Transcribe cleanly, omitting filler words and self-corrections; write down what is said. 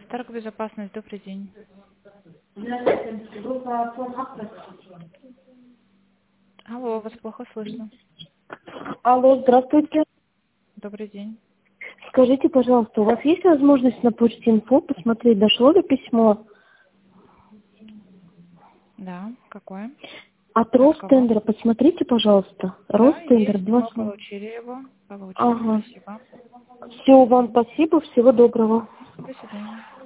Торгбезопасность, добрый день. Алло, вас плохо слышно. Алло, здравствуйте. Добрый день. Скажите, пожалуйста, у вас есть возможность на почте инфо посмотреть, дошло ли письмо Да, какое? от От кого? Ростендера? Посмотрите, пожалуйста. Да, Ростендер, есть. два Мы слова. получили его. Получили, Ага. спасибо. Все, вам спасибо, всего доброго. До свидания.